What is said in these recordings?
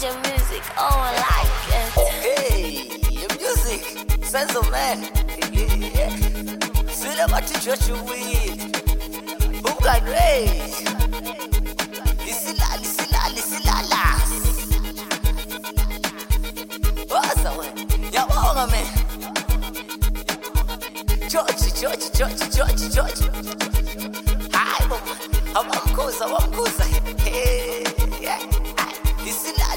your music, oh I like it. Hey, your music, sense of man. See them at church with. Who can raise? Listen la. What's up? Yeah, what man? Church. Hi, mama. Awamkuza. Hey, yeah. Listen la.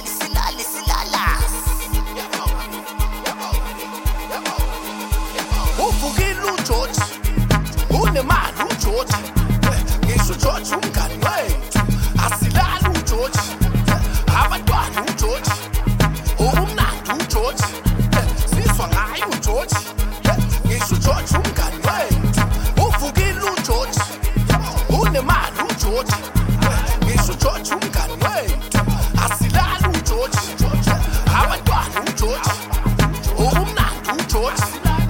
Uvukile uGeorge, unemali uGeorge, ngisho uGeorge umngani wethu, asilali uGeorge, abantwana uGeorge, umnandi uGeorge, sizwa ngaye uGeorge, ngisho uGeorge umngani wethu, uvukile uGeorge, unemali uGeorge, ngisho uGeorge umngani wethu, asilali uGeorge, abantwana uGeorge, umnandi uGeorge.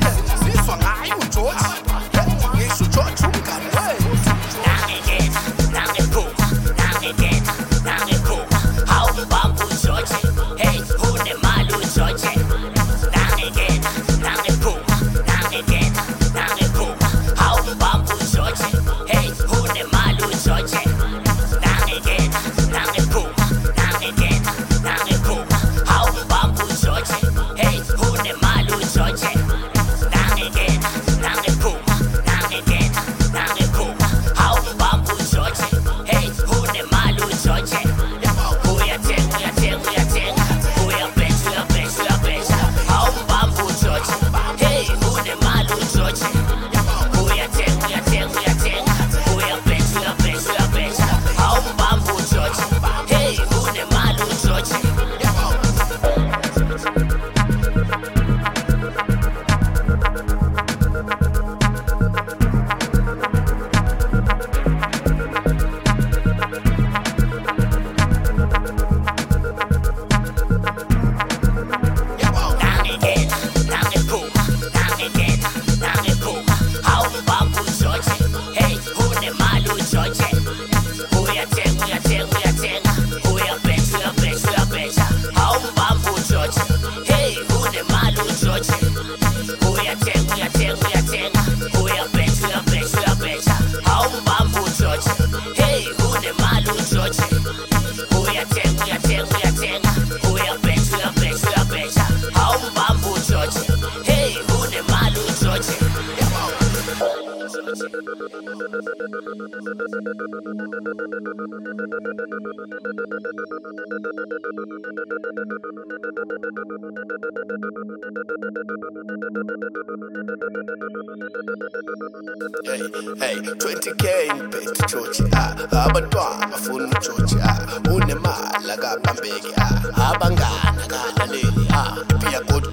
Hey, 20K imphethe George, abantwana bafuna uGeorge, unemali akabambeki, abangana kalaleli, pia